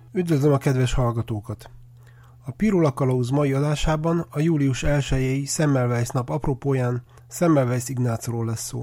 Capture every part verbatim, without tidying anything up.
Üdvözlöm a kedves hallgatókat! A Pirula Kalauz mai adásában a július elsejei Semmelweis nap apropóján Semmelweis Ignácról lesz szó.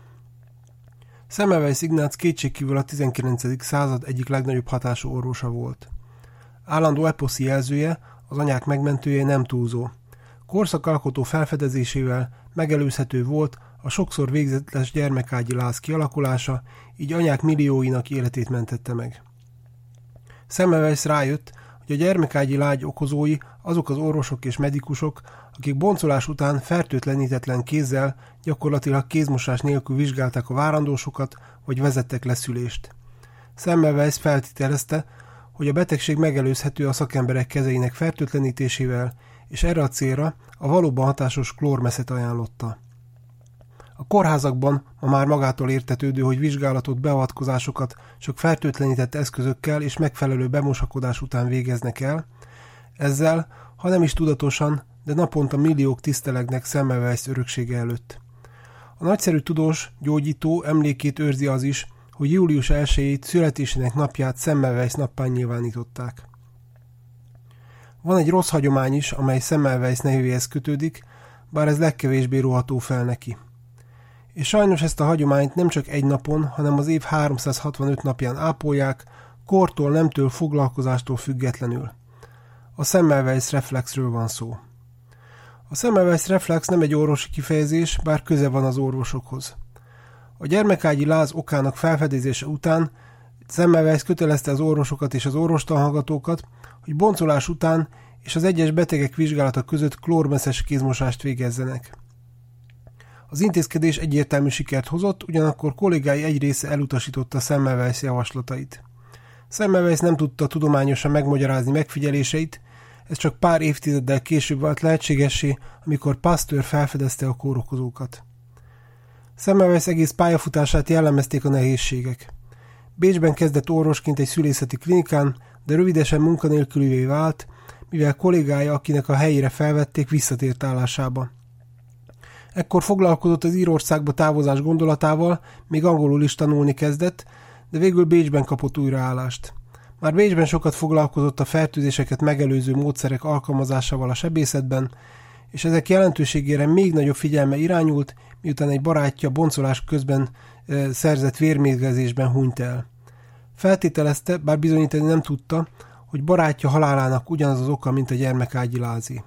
Semmelweis Ignác kétségkívül a tizenkilencedik század egyik legnagyobb hatású orvosa volt. Állandó eposzi jelzője, az anyák megmentője nem túlzó. Korszakalkotó felfedezésével megelőzhető volt a sokszor végzetes gyermekágyi láz kialakulása, így anyák millióinak életét mentette meg. Semmelweis rájött, hogy a gyermekágyi lágy okozói azok az orvosok és medikusok, akik boncolás után fertőtlenítetlen kézzel, gyakorlatilag kézmosás nélkül vizsgálták a várandósokat, vagy vezettek leszülést. Semmelweis feltételezte, hogy a betegség megelőzhető a szakemberek kezeinek fertőtlenítésével, és erre a célra a valóban hatásos klórmeszet ajánlotta. A kórházakban ma már magától értetődő, hogy vizsgálatot, beavatkozásokat csak fertőtlenített eszközökkel és megfelelő bemosakodás után végeznek el. Ezzel, ha nem is tudatosan, de naponta milliók tisztelegnek Semmelweis öröksége előtt. A nagyszerű tudós, gyógyító emlékét őrzi az is, hogy július elsejét születésének napját Semmelweis nappá nyilvánították. Van egy rossz hagyomány is, amely Semmelweis nevéhez kötődik, bár ez legkevésbé róható fel neki. És sajnos ezt a hagyományt nem csak egy napon, hanem az év háromszázhatvanöt napján ápolják, kortól, nemtől, foglalkozástól függetlenül. A Semmelweis reflexről van szó. A Semmelweis reflex nem egy orvosi kifejezés, bár köze van az orvosokhoz. A gyermekágyi láz okának felfedezése után Semmelweis kötelezte az orvosokat és az orvostanhallgatókat, hogy boncolás után és az egyes betegek vizsgálata között klórmeszes kézmosást végezzenek. Az intézkedés egyértelmű sikert hozott, ugyanakkor kollégái egy része elutasította Semmelweis javaslatait. Semmelweis nem tudta tudományosan megmagyarázni megfigyeléseit, ez csak pár évtizeddel később vált lehetségessé, amikor Pasteur felfedezte a kórokozókat. Semmelweis egész pályafutását jellemezték a nehézségek. Bécsben kezdett orvosként egy szülészeti klinikán, de rövidesen munkanélkülivé vált, mivel kollégája, akinek a helyére felvették, visszatért állásába. Ekkor foglalkozott az Írországba távozás gondolatával, még angolul is tanulni kezdett, de végül Bécsben kapott újraállást. Már Bécsben sokat foglalkozott a fertőzéseket megelőző módszerek alkalmazásával a sebészetben, és ezek jelentőségére még nagyobb figyelme irányult, miután egy barátja boncolás közben e, szerzett vérmérgezésben hunyt el. Feltételezte, bár bizonyítani nem tudta, hogy barátja halálának ugyanaz az oka, mint a gyermekágyi lázé.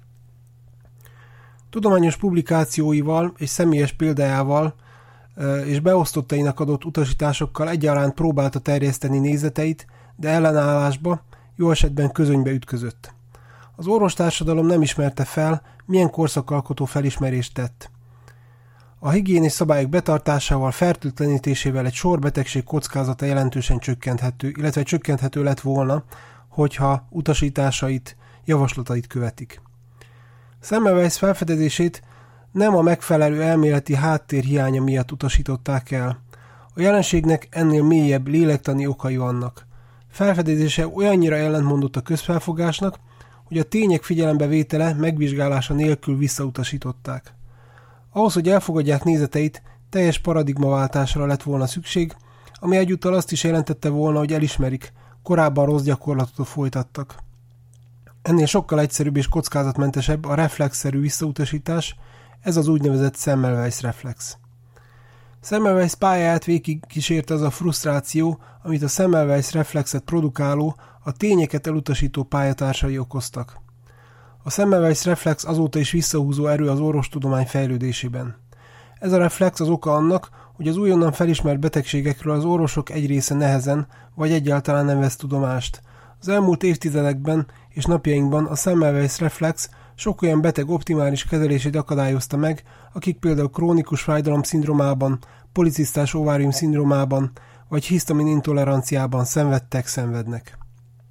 Tudományos publikációival és személyes példájával és beosztottainak adott utasításokkal egyaránt próbálta terjeszteni nézeteit, de ellenállásba, jó esetben közönybe ütközött. Az orvostársadalom nem ismerte fel, milyen korszakalkotó felismerést tett. A higiénis szabályok betartásával, fertőtlenítésével egy sor betegség kockázata jelentősen csökkenthető, illetve csökkenthető lett volna, hogyha utasításait, javaslatait követik. Semmelweis felfedezését nem a megfelelő elméleti háttér hiánya miatt utasították el. A jelenségnek ennél mélyebb lélektani okai vannak. Felfedezése olyannyira ellentmondott a közfelfogásnak, hogy a tények figyelembevétele, megvizsgálása nélkül visszautasították. Ahhoz, hogy elfogadják nézeteit, teljes paradigmaváltásra lett volna szükség, ami egyúttal azt is jelentette volna, hogy elismerik, korábban rossz gyakorlatot folytattak. Ennél sokkal egyszerűbb és kockázatmentesebb a reflexszerű visszautasítás, ez az úgynevezett Semmelweis reflex. Semmelweis pályáját végig kísérte az a frusztráció, amit a Semmelweis reflexet produkáló, a tényeket elutasító pályatársai okoztak. A Semmelweis reflex azóta is visszahúzó erő az orvostudomány fejlődésében. Ez a reflex az oka annak, hogy az újonnan felismert betegségekről az orvosok egy része nehezen, vagy egyáltalán nem vesz tudomást. Az elmúlt évtizedekben és napjainkban a Semmelweis reflex sok olyan beteg optimális kezelését akadályozta meg, akik például krónikus fájdalom szindrómában, policisztás ovárium szindrómában vagy hisztamin intoleranciában szenvedtek, szenvednek.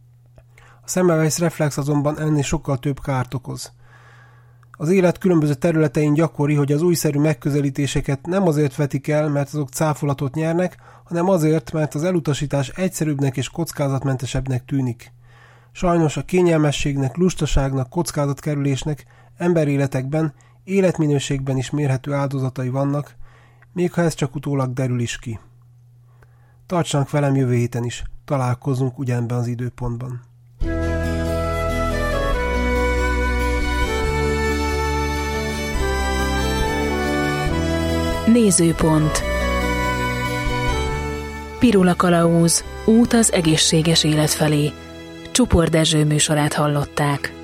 A Semmelweis reflex azonban ennél sokkal több kárt okoz. Az élet különböző területein gyakori, hogy az újszerű megközelítéseket nem azért vetik el, mert azok cáfolatot nyernek, hanem azért, mert az elutasítás egyszerűbbnek és kockázatmentesebbnek tűnik. Sajnos a kényelmességnek, lustaságnak, kockázatkerülésnek emberéletekben, életminőségben is mérhető áldozatai vannak, még ha ez csak utólag derül is ki. Tartsanak velem jövő héten is. Találkozunk ugyanebben az időpontban. Nézőpont. Pirula Kalauz. Út az egészséges élet felé. Csupor Dezső műsorát hallották.